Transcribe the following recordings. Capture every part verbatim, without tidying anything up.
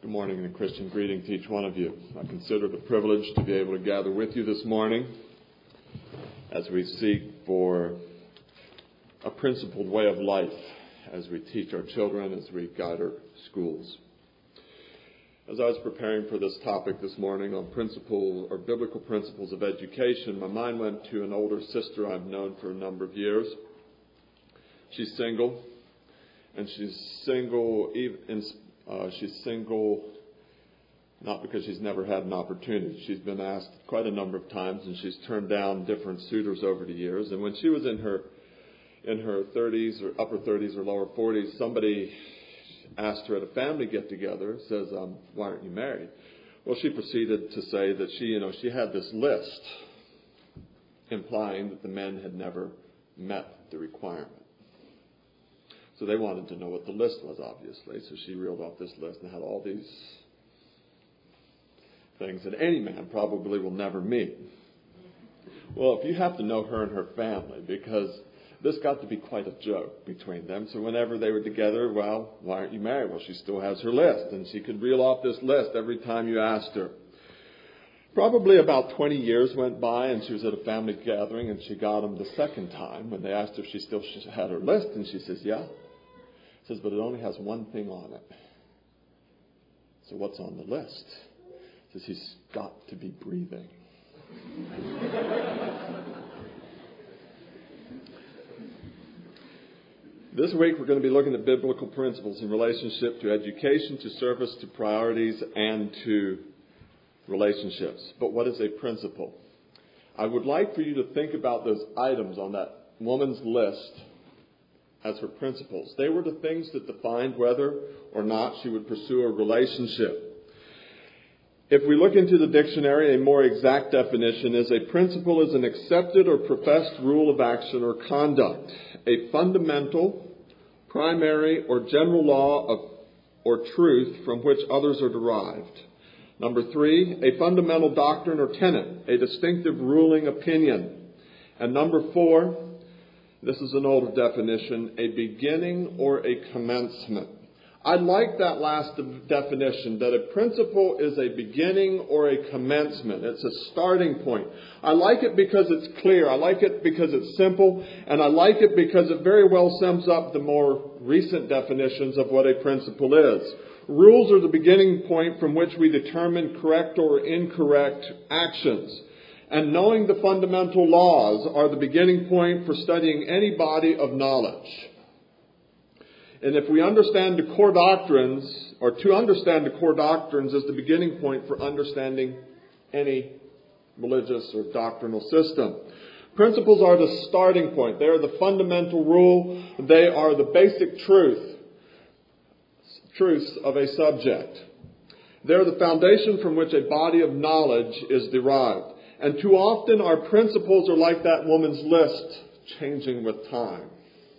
Good morning and a Christian greeting to each one of you. I consider it a privilege to be able to gather with you this morning as we seek for a principled way of life, as we teach our children, as we guide our schools. As I was preparing for this topic this morning on principle or biblical principles of education, my mind went to an older sister I've known for a number of years. She's single, and she's single even in Uh, she's single not because she's never had an opportunity. She's been asked quite a number of times, and she's turned down different suitors over the years. And when she was in her in her thirties or upper thirties or lower forties, somebody asked her at a family get-together, says, um, why aren't you married? Well, she proceeded to say that she, you know, she had this list implying that the men had never met the requirement. So they wanted to know what the list was, obviously. So she reeled off this list and had all these things that any man probably will never meet. Well, if you have to know her and her family, because this got to be quite a joke between them. So whenever they were together, well, why aren't you married? Well, she still has her list, and she could reel off this list every time you asked her. Probably about twenty years went by, and she was at a family gathering, and she got them the second time when they asked her if she still had her list, and she says, yeah. Says, but it only has one thing on it. So what's on the list? Says he's got to be breathing. This week we're going to be looking at biblical principles in relationship to education, to service, to priorities, and to relationships. But what is a principle? I would like for you to think about those items on that woman's list as her principles. They were the things that defined whether or not she would pursue a relationship. If we look into the dictionary, a more exact definition is a principle is an accepted or professed rule of action or conduct, a fundamental, primary, or general law of or truth from which others are derived. Number three, a fundamental doctrine or tenet, a distinctive ruling opinion. And number four, this is an older definition, a beginning or a commencement. I like that last definition, that a principle is a beginning or a commencement. It's a starting point. I like it because it's clear. I like it because it's simple. And I like it because it very well sums up the more recent definitions of what a principle is. Rules are the beginning point from which we determine correct or incorrect actions. And knowing the fundamental laws are the beginning point for studying any body of knowledge. And if we understand the core doctrines, or to understand the core doctrines is the beginning point for understanding any religious or doctrinal system. Principles are the starting point. They are the fundamental rule. They are the basic truth, truths of a subject. They are the foundation from which a body of knowledge is derived. And too often our principles are like that woman's list, changing with time.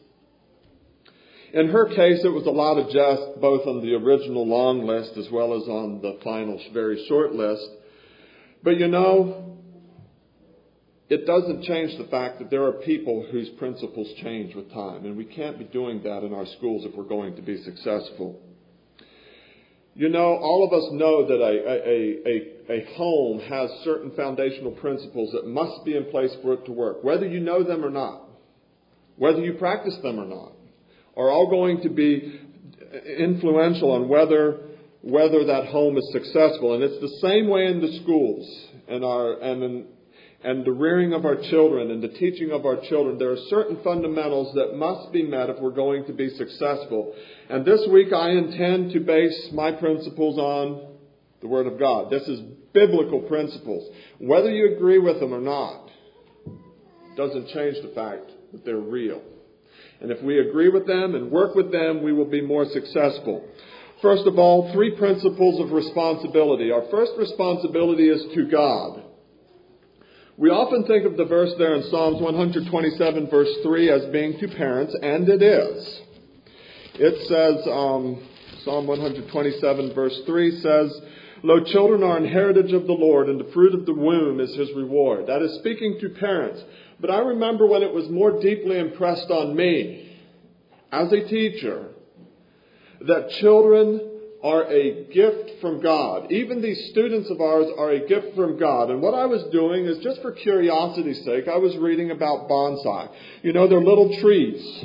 In her case, it was a lot of jest, both on the original long list as well as on the final very short list. But you know, it doesn't change the fact that there are people whose principles change with time. And we can't be doing that in our schools if we're going to be successful. You know, all of us know that a, a, a, a home has certain foundational principles that must be in place for it to work. Whether you know them or not, whether you practice them or not, are all going to be influential on whether whether that home is successful. And it's the same way in the schools and our and in, and the rearing of our children and the teaching of our children. There are certain fundamentals that must be met if we're going to be successful. And this week I intend to base my principles on the Word of God. This is biblical principles. Whether you agree with them or not doesn't change the fact that they're real. And if we agree with them and work with them, we will be more successful. First of all, three principles of responsibility. Our first responsibility is to God. We often think of the verse there in Psalms one twenty-seven, verse three, as being to parents, and it is. It says, um, Psalm one twenty-seven, verse three says, Lo, children are an heritage of the Lord, and the fruit of the womb is His reward. That is speaking to parents. But I remember when it was more deeply impressed on me, as a teacher, that children are a gift from God. Even these students of ours are a gift from God. And what I was doing is, just for curiosity's sake, I was reading about bonsai. You know, they're little trees.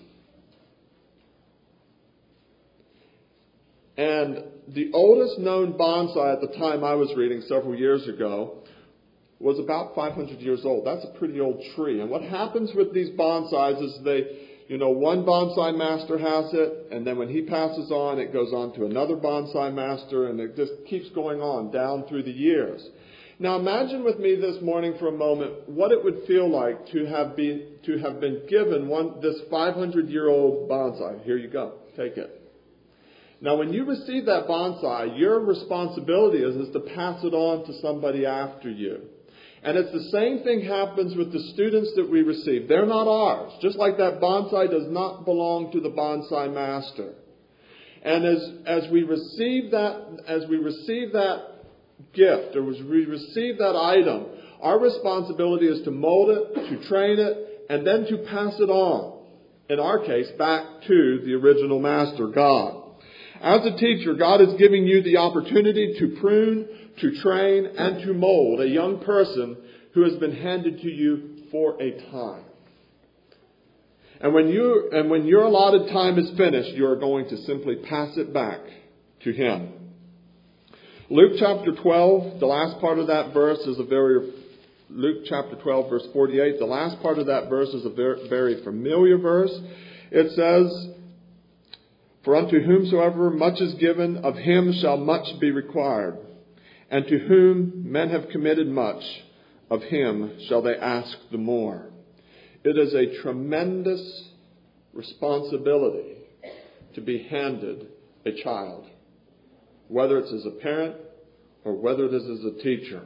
And the oldest known bonsai at the time I was reading several years ago was about five hundred years old. That's a pretty old tree. And what happens with these bonsais is they, you know, one bonsai master has it, and then when he passes on, it goes on to another bonsai master, and it just keeps going on down through the years. Now imagine with me this morning for a moment what it would feel like to have been, to have been given one, this five hundred year old bonsai. Here you go. Take it. Now, when you receive that bonsai, your responsibility is, is to pass it on to somebody after you. And it's the same thing happens with the students that we receive. They're not ours. Just like that bonsai does not belong to the bonsai master. And as, as we receive that, as we receive that gift, or as we receive that item, our responsibility is to mold it, to train it, and then to pass it on. In our case, back to the original master, God. As a teacher, God is giving you the opportunity to prune, to train, and to mold a young person who has been handed to you for a time. And when you and when your allotted time is finished, you are going to simply pass it back to Him. Luke chapter twelve, the last part of that verse is a very Luke chapter twelve, verse forty-eight. The last part of that verse is a very, very familiar verse. It says, "For unto whomsoever much is given, of him shall much be required. And to whom men have committed much, of him shall they ask the more." It is a tremendous responsibility to be handed a child, whether it's as a parent or whether it is as a teacher.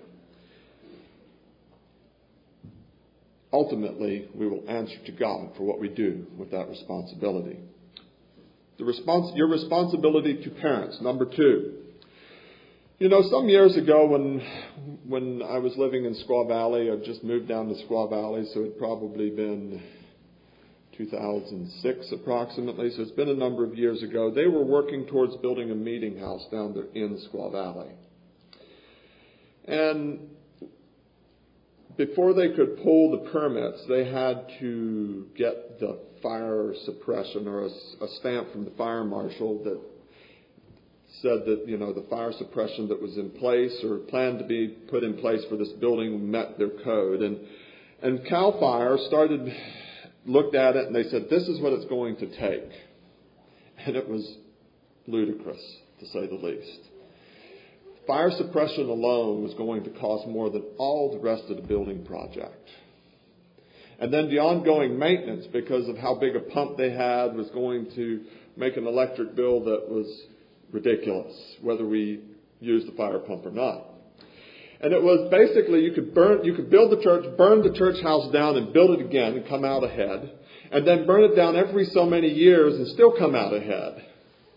Ultimately, we will answer to God for what we do with that responsibility. The respons- your responsibility to parents, number two. You know, some years ago when when I was living in Squaw Valley, I'd just moved down to Squaw Valley, so it'd probably been two thousand six approximately, so it's been a number of years ago. They were working towards building a meeting house down there in Squaw Valley. And before they could pull the permits, they had to get the fire suppression or a, a stamp from the fire marshal that said that, you know, the fire suppression that was in place or planned to be put in place for this building met their code. And and CAL FIRE started, looked at it, and they said, this is what it's going to take. And it was ludicrous, to say the least. Fire suppression alone was going to cost more than all the rest of the building project. And then the ongoing maintenance, because of how big a pump they had, was going to make an electric bill that was ridiculous, whether we used the fire pump or not. And it was basically, you could burn, you could build the church, burn the church house down and build it again and come out ahead. And then burn it down every so many years and still come out ahead.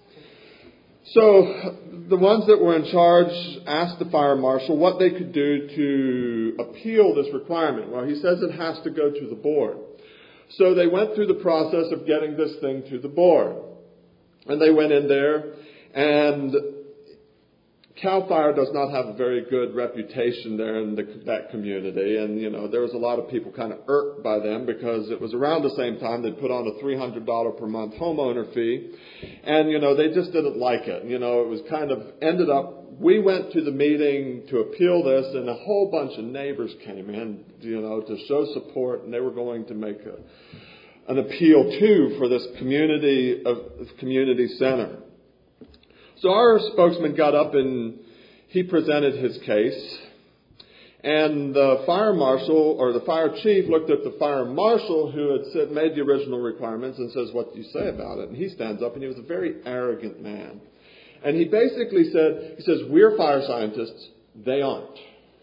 So the ones that were in charge asked the fire marshal what they could do to appeal this requirement. Well, he says it has to go to the board. So they went through the process of getting this thing to the board. And they went in there, and CAL FIRE does not have a very good reputation there in the, that community. And, you know, there was a lot of people kind of irked by them because it was around the same time they'd put on a three hundred dollars per month homeowner fee. And, you know, they just didn't like it. You know, it was kind of ended up, we went to the meeting to appeal this, and a whole bunch of neighbors came in, you know, to show support, and they were going to make a, an appeal too for this community of community center. So our spokesman got up and he presented his case. And the fire marshal or the fire chief looked at the fire marshal who had said, made the original requirements and says, "What do you say about it?" And he stands up, and he was a very arrogant man. And he basically said, he says, "We're fire scientists, they aren't.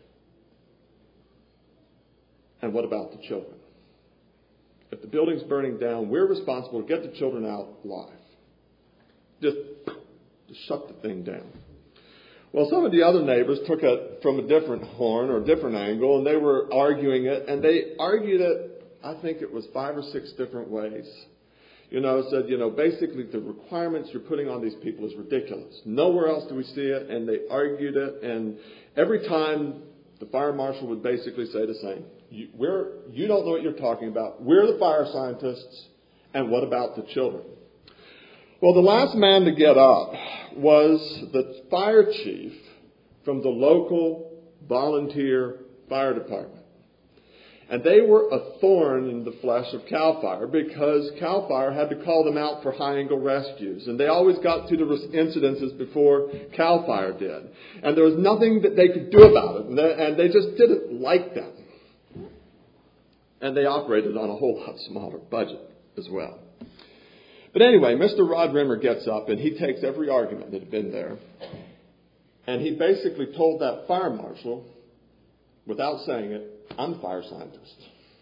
And what about the children? If the building's burning down, we're responsible to get the children out alive." Just shut the thing down. Well, some of the other neighbors took it from a different horn or a different angle, and they were arguing it, and they argued it, I think it was five or six different ways. you know, said, you know, basically the requirements you're putting on these people is ridiculous. Nowhere else do we see it. And they argued it. And every time the fire marshal would basically say the same. You, we're, you don't know what you're talking about. We're the fire scientists. And what about the children? Well, the last man to get up was the fire chief from the local volunteer fire department. And they were a thorn in the flesh of CAL FIRE because CAL FIRE had to call them out for high angle rescues. And they always got to the incidences before CAL FIRE did. And there was nothing that they could do about it. And they, and they just didn't like them. And they operated on a whole lot smaller budget as well. But anyway, Mister Rod Rimmer gets up and he takes every argument that had been there. And he basically told that fire marshal, without saying it, I'm a fire scientist.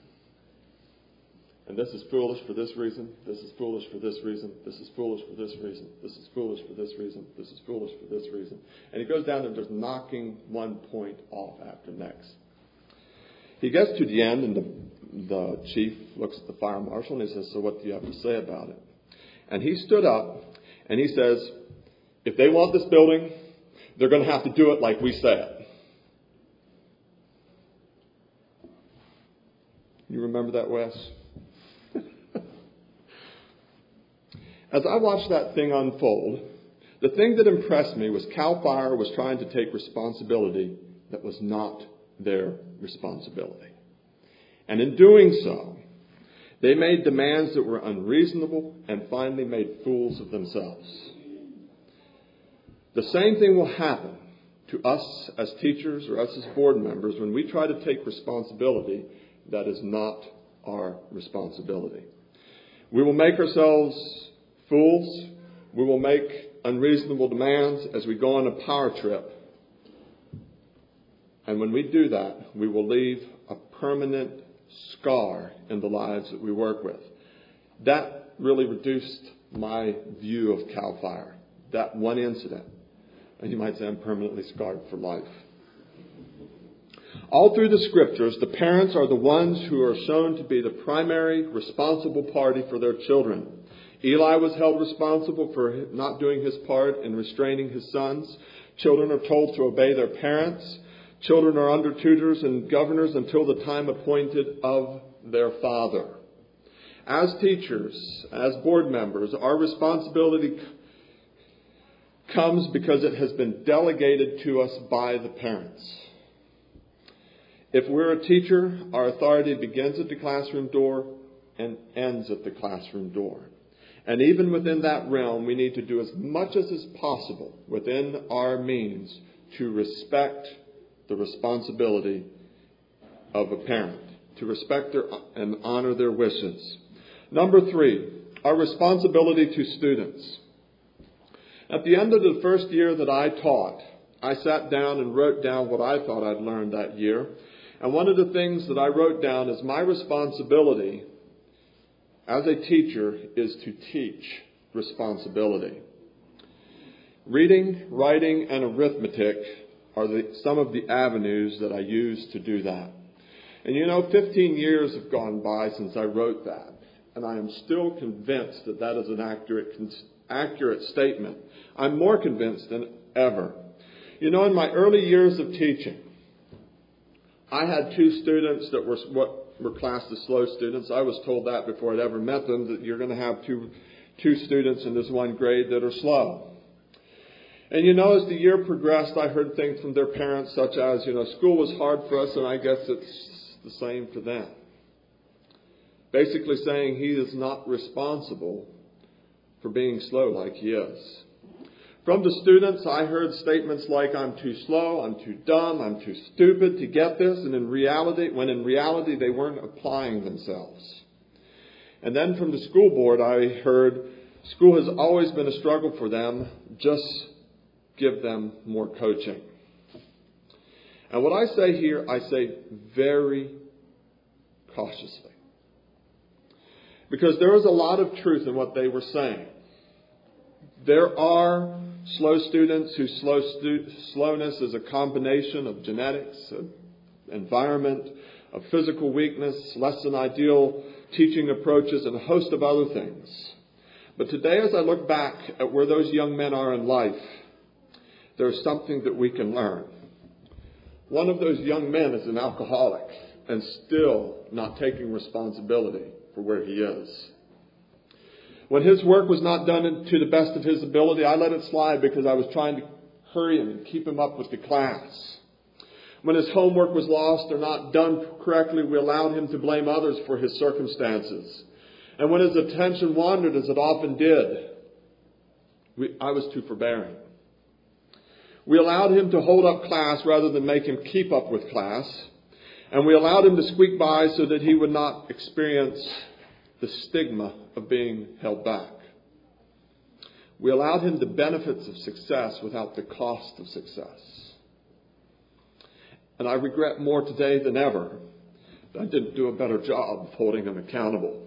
And this is foolish for this reason. This is foolish for this reason. This is foolish for this reason. This is foolish for this reason. This is foolish for this reason. And he goes down and just knocking one point off after next. He gets to the end and the, the chief looks at the fire marshal and he says, so what do you have to say about it? And he stood up and he says, if they want this building, they're going to have to do it like we said. You remember that, Wes? As I watched that thing unfold, the thing that impressed me was CAL FIRE was trying to take responsibility that was not their responsibility. And in doing so, they made demands that were unreasonable and finally made fools of themselves. The same thing will happen to us as teachers or us as board members when we try to take responsibility that is not our responsibility. We will make ourselves fools. We will make unreasonable demands as we go on a power trip. And when we do that, we will leave a permanent scar in the lives that we work with. That really reduced my view of CAL FIRE. That one incident. And you might say I'm permanently scarred for life. All through the scriptures, the parents are the ones who are shown to be the primary responsible party for their children. Eli was held responsible for not doing his part in restraining his sons. Children are told to obey their parents. Children are under tutors and governors until the time appointed of their father. As teachers, as board members, our responsibility comes because it has been delegated to us by the parents. If we're a teacher, our authority begins at the classroom door and ends at the classroom door. And even within that realm, we need to do as much as is possible within our means to respect the responsibility of a parent, to respect their and honor their wishes. Number three, our responsibility to students. At the end of the first year that I taught, I sat down and wrote down what I thought I'd learned that year. And one of the things that I wrote down is my responsibility as a teacher is to teach responsibility. Reading, writing, and arithmetic are the, some of the avenues that I use to do that. And you know, fifteen years have gone by since I wrote that. And I am still convinced that that is an accurate, accurate statement. I'm more convinced than ever. You know, in my early years of teaching, I had two students that were what were classed as slow students. I was told that before I'd ever met them, that you're going to have two, two students in this one grade that are slow. And you know, as the year progressed, I heard things from their parents such as, you know, school was hard for us and I guess it's the same for them. Basically saying he is not responsible for being slow like he is. From the students, I heard statements like, I'm too slow, I'm too dumb, I'm too stupid to get this. And in reality, when in reality, they weren't applying themselves. And then from the school board, I heard school has always been a struggle for them. Just give them more coaching. And what I say here, I say very cautiously. Because there was a lot of truth in what they were saying. There are slow students whose slow stu- slowness is a combination of genetics, of environment, of physical weakness, less than ideal teaching approaches, and a host of other things. But today, as I look back at where those young men are in life, there's something that we can learn. One of those young men is an alcoholic and still not taking responsibility for where he is. When his work was not done to the best of his ability, I let it slide because I was trying to hurry him and keep him up with the class. When his homework was lost or not done correctly, we allowed him to blame others for his circumstances. And when his attention wandered, as it often did, we, I was too forbearing. We allowed him to hold up class rather than make him keep up with class. And we allowed him to squeak by so that he would not experience the stigma of being held back. We allowed him the benefits of success without the cost of success. And I regret more today than ever that I didn't do a better job of holding him accountable.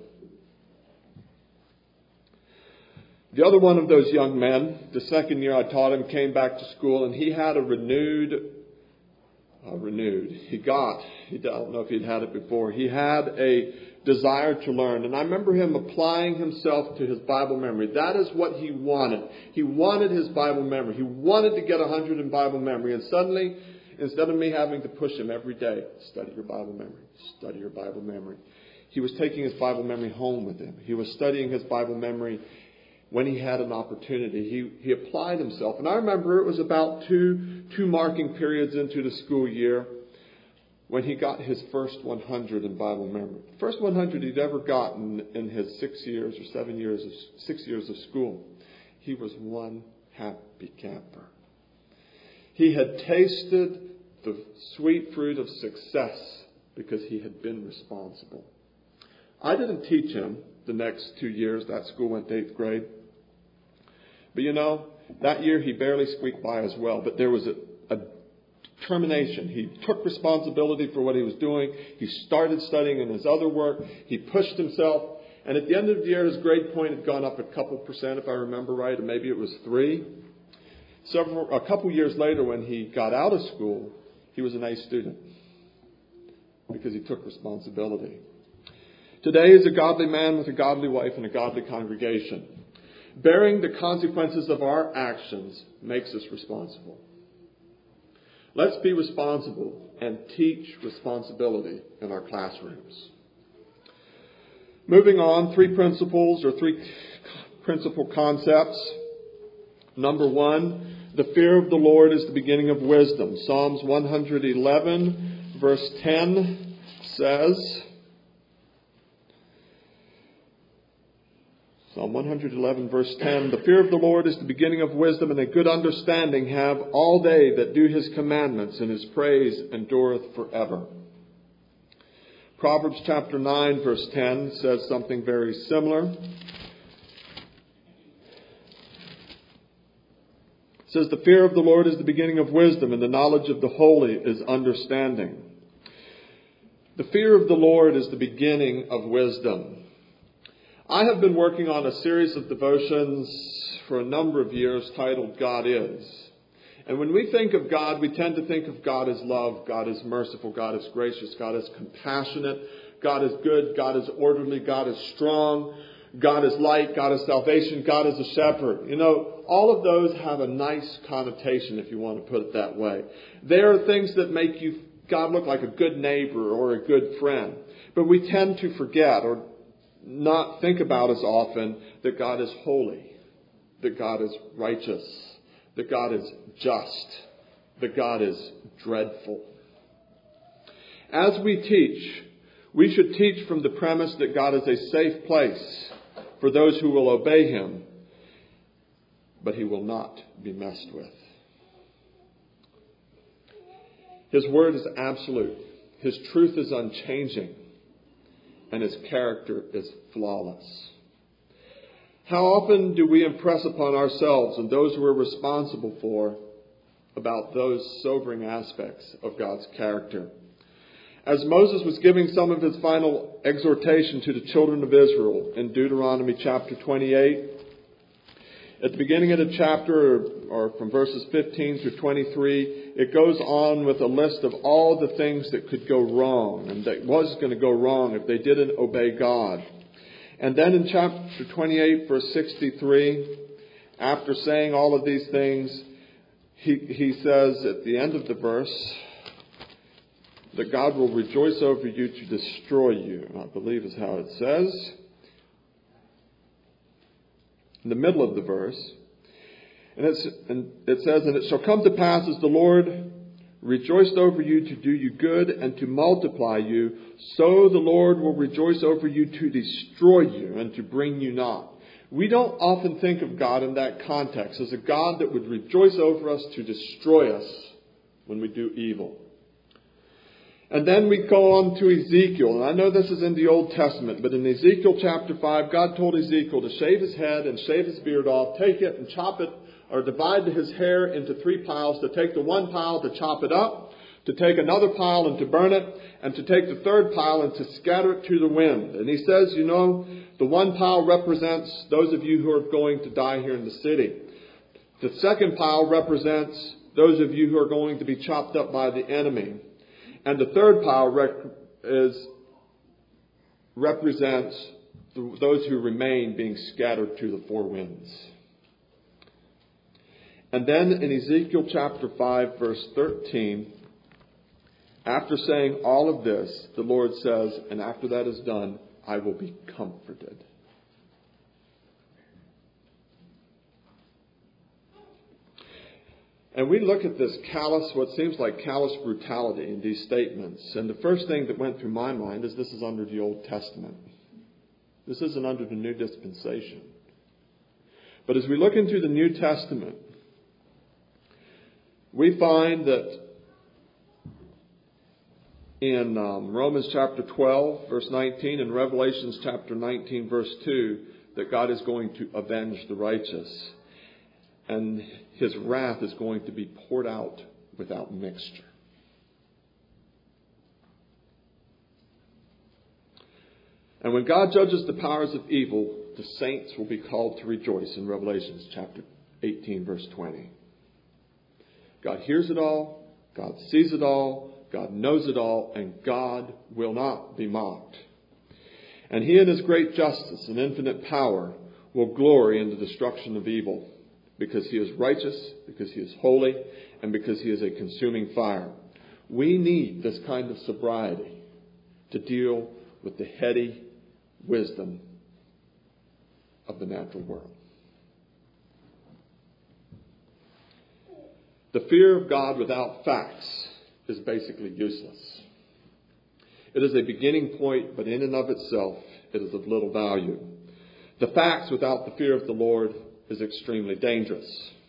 The other one of those young men, the second year I taught him, came back to school, and he had a renewed, uh, renewed, he got, he, I don't know if he'd had it before, he had a desire to learn. And I remember him applying himself to his Bible memory. That is what he wanted. He wanted his Bible memory. He wanted to get one hundred in Bible memory. And suddenly, instead of me having to push him every day, study your Bible memory, study your Bible memory, he was taking his Bible memory home with him. He was studying his Bible memory when he had an opportunity. He he applied himself. And I remember it was about two two marking periods into the school year when he got his first one hundred in Bible memory. The first one hundred he'd ever gotten in his six years or seven years, of, six years of school. He was one happy camper. He had tasted the sweet fruit of success because he had been responsible. I didn't teach him the next two years. That school went to eighth grade. But you know, that year he barely squeaked by as well. But there was a, a determination. He took responsibility for what he was doing. He started studying in his other work. He pushed himself. And at the end of the year, his grade point had gone up a couple percent, if I remember right, or maybe it was three. Several, a couple years later, when he got out of school, he was an A student because he took responsibility. Today is a godly man with a godly wife and a godly congregation. Bearing the consequences of our actions makes us responsible. Let's be responsible and teach responsibility in our classrooms. Moving on, three principles or three principal concepts. Number one, the fear of the Lord is the beginning of wisdom. Psalms one eleven verse ten says, Psalm one eleven verse ten, the fear of the Lord is the beginning of wisdom, and a good understanding have all they that do his commandments, and his praise endureth forever. Proverbs chapter nine verse ten says something very similar. It says, the fear of the Lord is the beginning of wisdom, and the knowledge of the holy is understanding. The fear of the Lord is the beginning of wisdom. I have been working on a series of devotions for a number of years titled God Is. And when we think of God, we tend to think of God as love, God is merciful, God is gracious, God is compassionate, God is good, God is orderly, God is strong, God is light, God is salvation, God is a shepherd. You know, all of those have a nice connotation, if you want to put it that way. They are things that make you God look like a good neighbor or a good friend. But we tend to forget or not think about as often that God is holy, that God is righteous, that God is just, that God is dreadful. As we teach, we should teach from the premise that God is a safe place for those who will obey him, but he will not be messed with. His word is absolute. His truth is unchanging. And his character is flawless. How often do we impress upon ourselves and those we're responsible for about those sobering aspects of God's character? As Moses was giving some of his final exhortation to the children of Israel in Deuteronomy chapter twenty-eight, at the beginning of the chapter, or from verses fifteen through twenty-three, it goes on with a list of all the things that could go wrong and that was going to go wrong if they didn't obey God. And then in chapter twenty-eight, verse sixty-three, after saying all of these things, he, he says at the end of the verse that God will rejoice over you to destroy you, I believe is how it says. In the middle of the verse. And, it's, and it says, and it shall come to pass as the Lord rejoiced over you to do you good and to multiply you, so the Lord will rejoice over you to destroy you and to bring you not. We don't often think of God in that context as a God that would rejoice over us to destroy us when we do evil. And then we go on to Ezekiel. And I know this is in the Old Testament, but in Ezekiel chapter five, God told Ezekiel to shave his head and shave his beard off, take it and chop it, or divide his hair into three piles, to take the one pile to chop it up, to take another pile and to burn it, and to take the third pile and to scatter it to the wind. And he says, you know, the one pile represents those of you who are going to die here in the city. The second pile represents those of you who are going to be chopped up by the enemy. And the third pile rec- is, represents the, those who remain being scattered to the four winds. And then in Ezekiel chapter five, verse thirteen, after saying all of this, the Lord says, and after that is done, I will be comforted. And we look at this callous, what seems like callous brutality in these statements. And the first thing that went through my mind is this is under the Old Testament. This isn't under the New Dispensation. But as we look into the New Testament, we find that in um, Romans chapter twelve, verse nineteen, and Revelations chapter nineteen, verse two, that God is going to avenge the righteous. And his wrath is going to be poured out without mixture. And when God judges the powers of evil, the saints will be called to rejoice in Revelations chapter eighteen, verse twenty. God hears it all, God sees it all, God knows it all, and God will not be mocked. And he in his great justice and infinite power will glory in the destruction of evil, because he is righteous, because he is holy, and because he is a consuming fire. We need this kind of sobriety to deal with the heady wisdom of the natural world. The fear of God without facts is basically useless. It is a beginning point, but in and of itself, it is of little value. The facts without the fear of the Lord is extremely dangerous.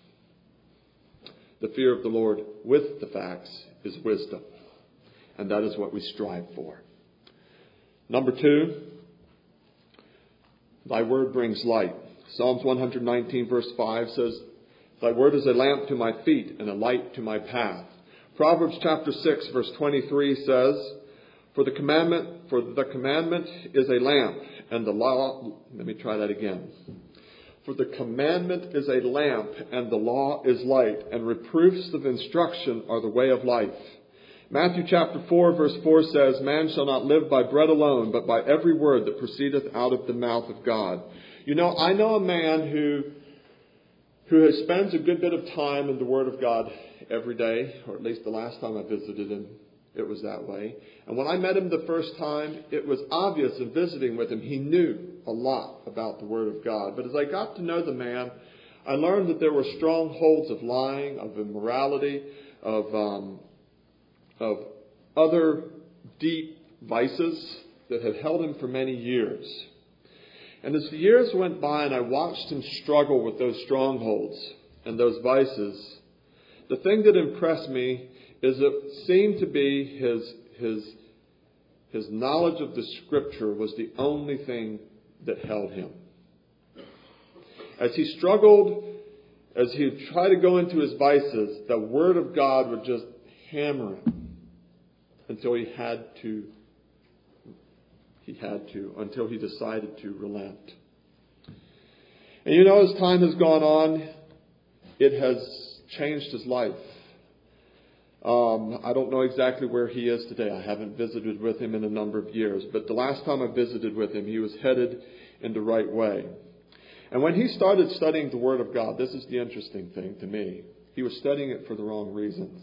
The fear of the Lord with the facts is wisdom. And that is what we strive for. Number two, thy word brings light. Psalms one nineteen verse five says, thy word is a lamp to my feet and a light to my path. Proverbs chapter six verse twenty-three says, For the commandment, for the commandment is a lamp, and the law, let me try that again. For the commandment is a lamp, and the law is light, and reproofs of instruction are the way of life. Matthew chapter four verse four says, Man shall not live by bread alone, but by every word that proceedeth out of the mouth of God. You know, I know a man who who has spends a good bit of time in the Word of God every day, or at least the last time I visited him, it was that way. And when I met him the first time, it was obvious in visiting with him, he knew a lot about the Word of God. But as I got to know the man, I learned that there were strongholds of lying, of immorality, of um, of other deep vices that had held him for many years. And as the years went by and I watched him struggle with those strongholds and those vices, the thing that impressed me is it seemed to be his his his knowledge of the Scripture was the only thing that held him. As he struggled, as he tried to go into his vices, the Word of God would just hammer him until he had to He had to, until he decided to relent. And you know, as time has gone on, it has changed his life. Um, I don't know exactly where he is today. I haven't visited with him in a number of years. But the last time I visited with him, he was headed in the right way. And when he started studying the Word of God, this is the interesting thing to me. He was studying it for the wrong reasons.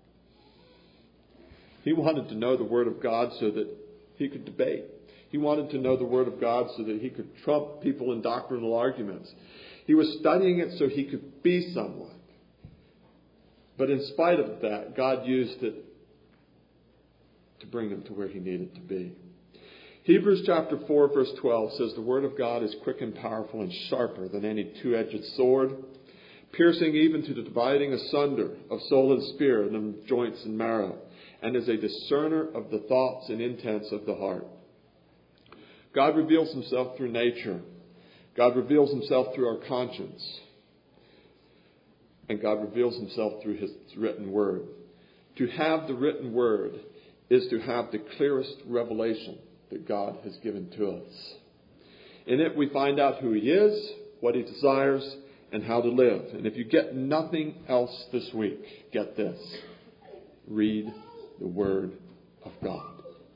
He wanted to know the Word of God so that he could debate. He wanted to know the Word of God so that he could trump people in doctrinal arguments. He was studying it so he could be someone. But in spite of that, God used it to bring him to where he needed to be. Hebrews chapter four, verse twelve says, the Word of God is quick and powerful and sharper than any two-edged sword, piercing even to the dividing asunder of soul and spirit and joints and marrow, and is a discerner of the thoughts and intents of the heart. God reveals himself through nature. God reveals himself through our conscience. And God reveals himself through his written word. To have the written word is to have the clearest revelation that God has given to us. In it we find out who he is, what he desires, and how to live. And if you get nothing else this week, get this. Read the Word of God.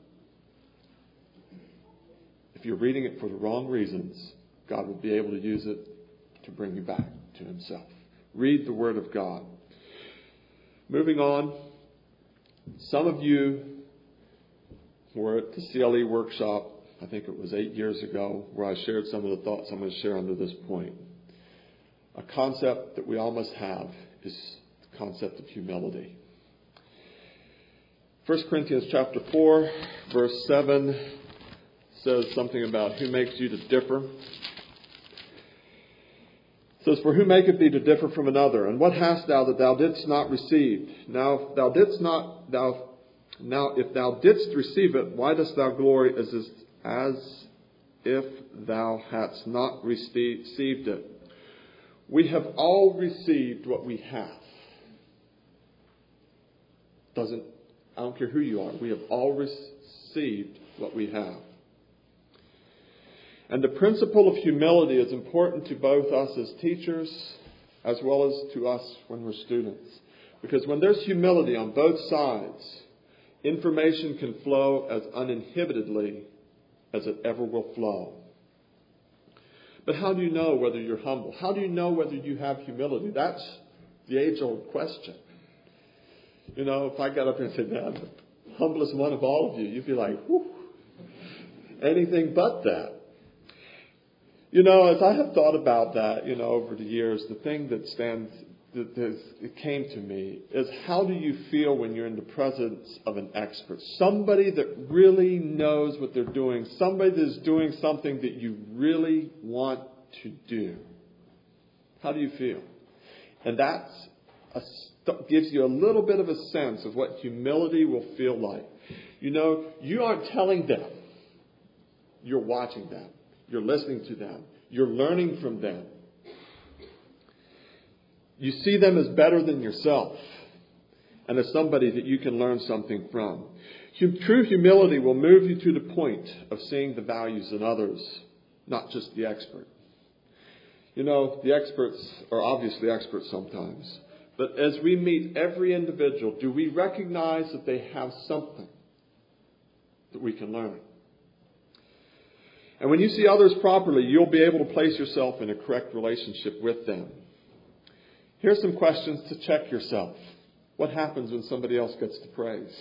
If you're reading it for the wrong reasons, God will be able to use it to bring you back to himself. Read the Word of God. Moving on, some of you were at the C L E workshop, I think it was eight years ago, where I shared some of the thoughts I'm going to share under this point. A concept that we all must have is the concept of humility. First Corinthians chapter four, verse seven says something about who makes you to differ. It says, for who maketh thee to differ from another? And what hast thou that thou didst not receive? Now, if thou didst not, thou, now if thou didst receive it, why dost thou glory as, as if thou hadst not received it? We have all received what we have. Doesn't, I don't care who you are. We have all received what we have. And the principle of humility is important to both us as teachers as well as to us when we're students. Because when there's humility on both sides, information can flow as uninhibitedly as it ever will flow. But how do you know whether you're humble? How do you know whether you have humility? That's the age-old question. You know, if I got up here and said, I'm the humblest one of all of you, you'd be like, whew, anything but that. You know, as I have thought about that, you know, over the years, the thing that stands, that has, it came to me is, how do you feel when you're in the presence of an expert? Somebody that really knows what they're doing. Somebody that's doing something that you really want to do. How do you feel? And that gives you a little bit of a sense of what humility will feel like. You know, you aren't telling them. You're watching them. You're listening to them. You're learning from them. You see them as better than yourself and as somebody that you can learn something from. True humility will move you to the point of seeing the values in others, not just the expert. You know, the experts are obviously experts sometimes. But as we meet every individual, do we recognize that they have something that we can learn? And when you see others properly, you'll be able to place yourself in a correct relationship with them. Here's some questions to check yourself. What happens when somebody else gets the praise?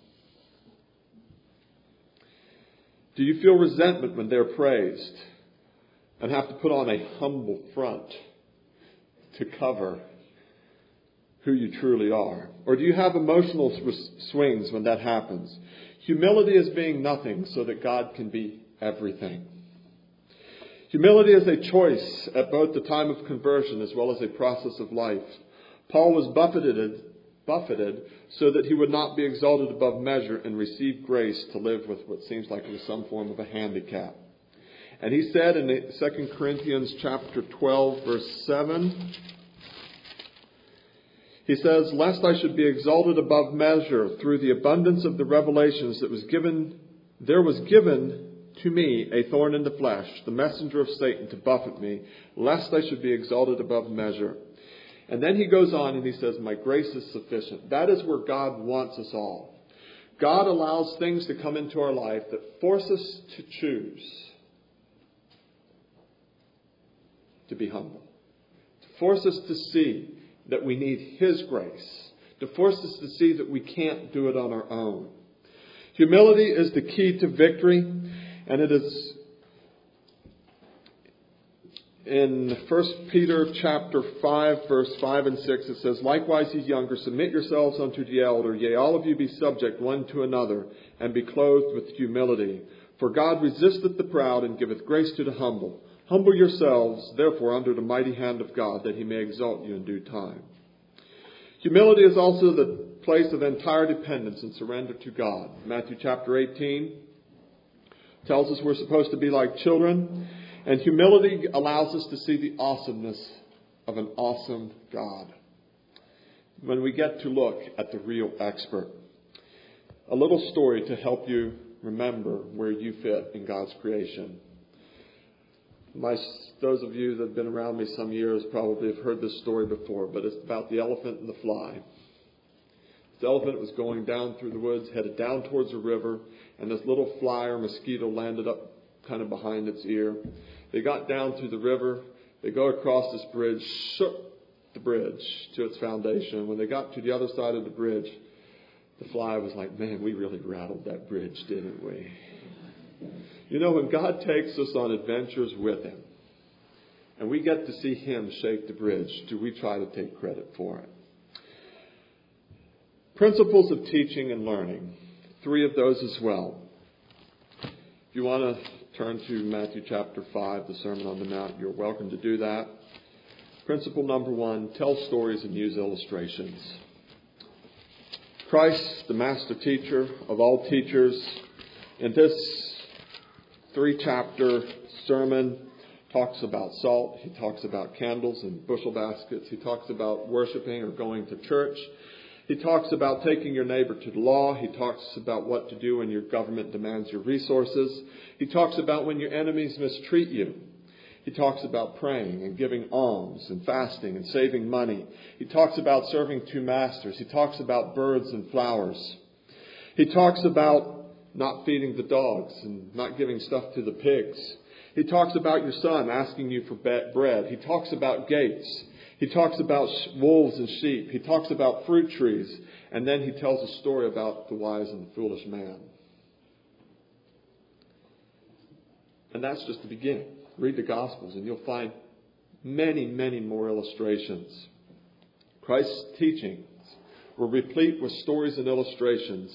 Do you feel resentment when they're praised and have to put on a humble front to cover who you truly are? Or do you have emotional swings when that happens? Humility is being nothing so that God can be everything. Humility is a choice at both the time of conversion as well as a process of life. Paul was buffeted, buffeted so that he would not be exalted above measure and receive grace to live with what seems like it was some form of a handicap. And he said in Second Corinthians chapter twelve, verse seven, he says, lest I should be exalted above measure through the abundance of the revelations that was given, there was given to me a thorn in the flesh, the messenger of Satan to buffet me, lest I should be exalted above measure. And then he goes on and he says, my grace is sufficient. That is where God wants us all. God allows things to come into our life that force us to choose. to be humble, to force us to see that we need His grace, to force us to see that we can't do it on our own. Humility is the key to victory, and it is in First Peter chapter five, verse five and six, it says, "Likewise, ye younger, submit yourselves unto the elder. Yea, all of you be subject one to another, and be clothed with humility. For God resisteth the proud, and giveth grace to the humble. Humble yourselves, therefore, under the mighty hand of God, that He may exalt you in due time." Humility is also the place of entire dependence and surrender to God. Matthew chapter eighteen tells us we're supposed to be like children. And humility allows us to see the awesomeness of an awesome God. When we get to look at the real expert. A little story to help you remember where you fit in God's creation. My, those of you that have been around me some years probably have heard this story before, but it's about the elephant and the fly. The elephant was going down through the woods, headed down towards a river, and this little fly or mosquito landed up kind of behind its ear. They got down to the river. They go across this bridge, shook the bridge to its foundation. When they got to the other side of the bridge, the fly was like, "Man, we really rattled that bridge, didn't we?" You know, when God takes us on adventures with Him, and we get to see Him shake the bridge, do we try to take credit for it? Principles of teaching and learning. Three of those as well. If you want to turn to Matthew chapter five, the Sermon on the Mount, you're welcome to do that. Principle number one, tell stories and use illustrations. Christ, the master teacher of all teachers, in this three-chapter sermon, talks about salt. He talks about candles and bushel baskets. He talks about worshiping or going to church. He talks about taking your neighbor to the law. He talks about what to do when your government demands your resources. He talks about when your enemies mistreat you. He talks about praying and giving alms and fasting and saving money. He talks about serving two masters. He talks about birds and flowers. He talks about not feeding the dogs and not giving stuff to the pigs. He talks about your son asking you for bread. He talks about gates. He talks about wolves and sheep. He talks about fruit trees. And then he tells a story about the wise and the foolish man. And that's just the beginning. Read the Gospels and you'll find many, many more illustrations. Christ's teachings were replete with stories and illustrations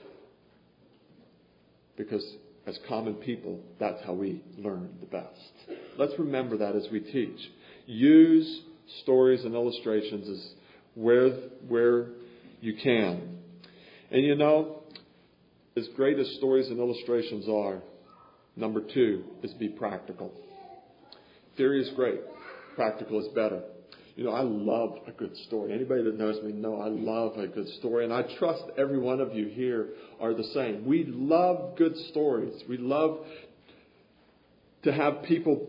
because as common people, that's how we learn the best. Let's remember that as we teach. Use stories and illustrations is where, where you can. And you know, as great as stories and illustrations are, number two is be practical. Theory is great. Practical is better. You know, I love a good story. Anybody that knows me know I love a good story. And I trust every one of you here are the same. We love good stories. We love to have people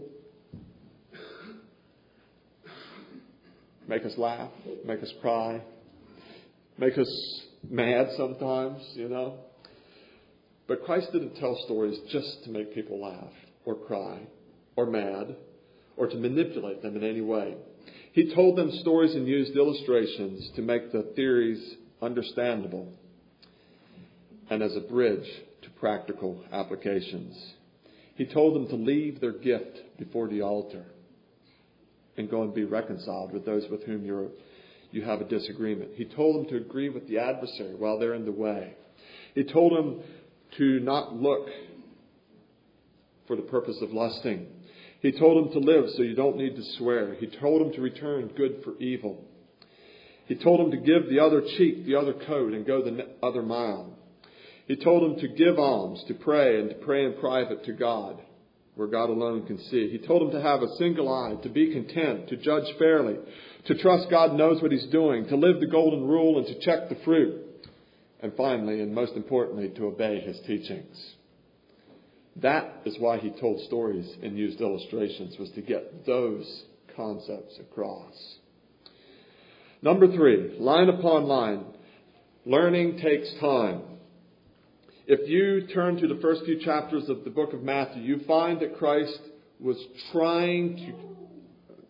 make us laugh, make us cry, make us mad sometimes, you know. But Christ didn't tell stories just to make people laugh or cry or mad or to manipulate them in any way. He told them stories and used illustrations to make the theories understandable and as a bridge to practical applications. He told them to leave their gift before the altar and go and be reconciled with those with whom you're, you have a disagreement. He told them to agree with the adversary while they're in the way. He told them to not look for the purpose of lusting. He told them to live so you don't need to swear. He told them to return good for evil. He told them to give the other cheek, the other coat, and go the other mile. He told them to give alms, to pray, and to pray in private to God, where God alone can see. He told them to have a single eye, to be content, to judge fairly, to trust God knows what He's doing, to live the golden rule, and to check the fruit. And finally, and most importantly, to obey His teachings. That is why He told stories and used illustrations, was to get those concepts across. Number three, line upon line. Learning takes time. If you turn to the first few chapters of the book of Matthew, you find that Christ was trying to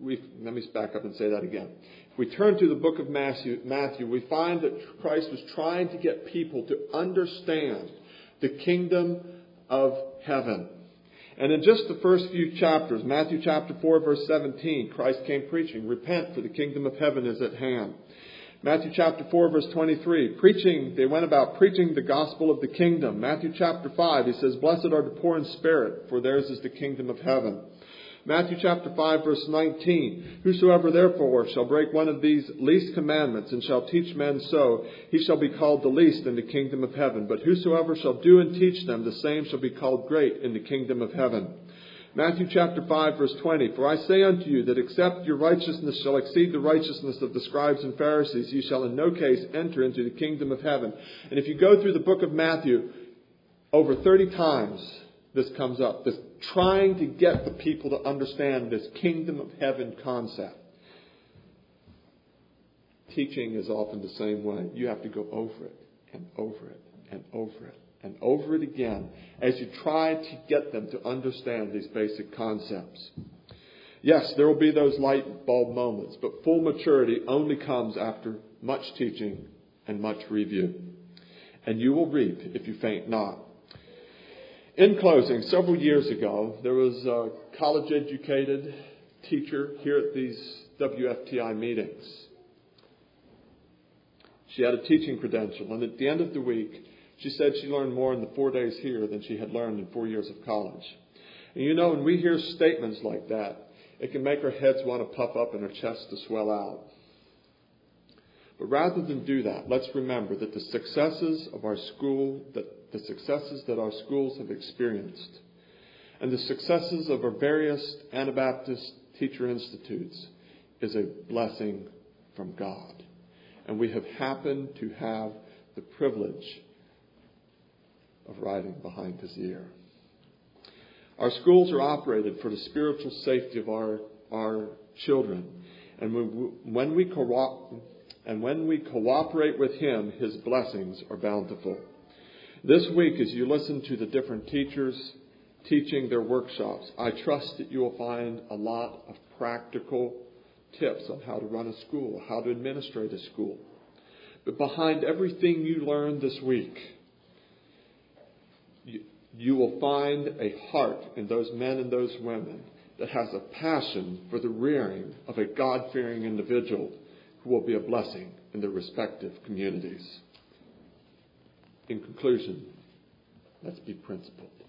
we, let me back up and say that again. If we turn to the book of Matthew, Matthew, we find that Christ was trying to get people to understand the kingdom of heaven. And in just the first few chapters, Matthew chapter four, verse seventeen, Christ came preaching, "Repent, for the kingdom of heaven is at hand." Matthew chapter four, verse twenty-three, preaching, they went about preaching the gospel of the kingdom. Matthew chapter five, he says, "Blessed are the poor in spirit, for theirs is the kingdom of heaven." Matthew chapter five, verse nineteen, "Whosoever therefore shall break one of these least commandments and shall teach men so, he shall be called the least in the kingdom of heaven. But whosoever shall do and teach them, the same shall be called great in the kingdom of heaven." Matthew chapter five, verse twenty, "For I say unto you that except your righteousness shall exceed the righteousness of the scribes and Pharisees, ye shall in no case enter into the kingdom of heaven." And if you go through the book of Matthew, over thirty times this comes up, this trying to get the people to understand this kingdom of heaven concept. Teaching is often the same way. You have to go over it and over it and over it and over it again as you try to get them to understand these basic concepts. Yes, there will be those light bulb moments, but full maturity only comes after much teaching and much review. And you will reap if you faint not. In closing, several years ago, there was a college-educated teacher here at these W F T I meetings. She had a teaching credential, and at the end of the week, she said she learned more in the four days here than she had learned in four years of college. And you know, when we hear statements like that, it can make our heads want to puff up and our chests to swell out. But rather than do that, let's remember that the successes of our school, that the successes that our schools have experienced, and the successes of our various Anabaptist teacher institutes is a blessing from God. And we have happened to have the privilege of riding behind his ear. Our schools are operated for the spiritual safety of our, our children. And when we, when we co- and when we cooperate with him, his blessings are bountiful. This week, as you listen to the different teachers teaching their workshops, I trust that you will find a lot of practical tips on how to run a school, how to administrate a school. But behind everything you learn this week, you, you will find a heart in those men and those women that has a passion for the rearing of a God-fearing individual who will be a blessing in their respective communities. In conclusion, let's be principled.